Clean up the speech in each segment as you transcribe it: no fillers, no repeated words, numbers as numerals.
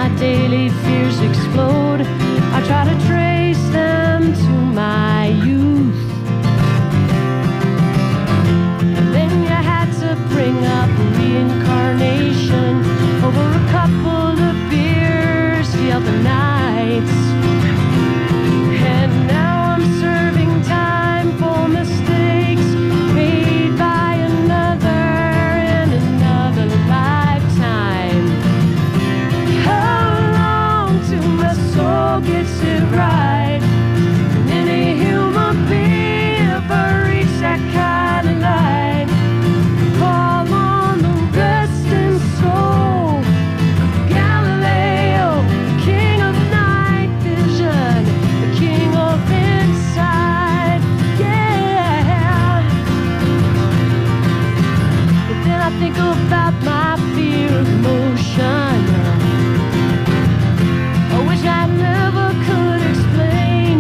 daily fears explode. I try to trace them to my youth. And then you had to bring up reincarnation over a couple of beers the other nights. And now I'm serving time for mistakes made by another in another lifetime. How long till my soul gets it right? Can any human being ever reach that kind of light? Call on the resting soul of Galileo, the king of night vision, the king of insight, yeah. But then I think about my fear of motion, which I never could explain.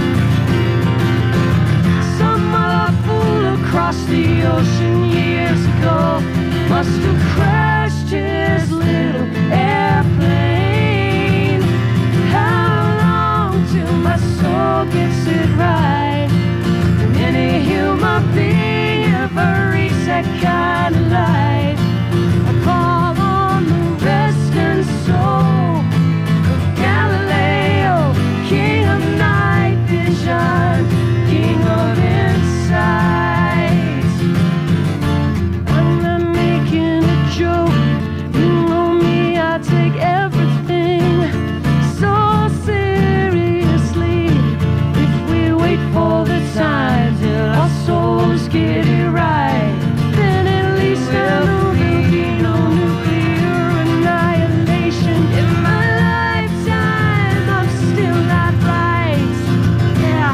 Some other fool across the ocean years ago must have crashed his little airplane. How long till my soul gets it right? Can any human being ever reach that kind of light? I call on the resting soul of Galileo, king of night vision, king of insight. I'm not making a joke. You know me, I take everything so seriously. If we wait for the time till our souls get it right, then at least there'll be no nuclear annihilation. In my lifetime, I'm still not right. Yeah.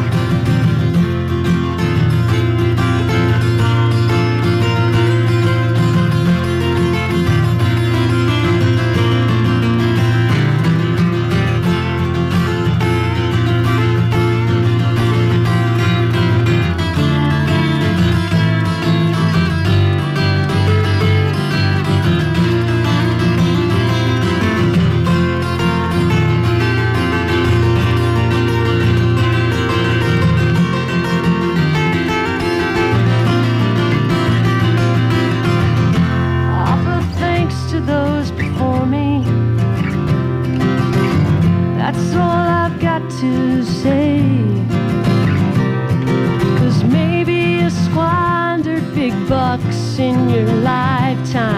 Offer thanks to those before me. That's all I've got to say. 'Cause maybe you squandered big bucks in your lifetime.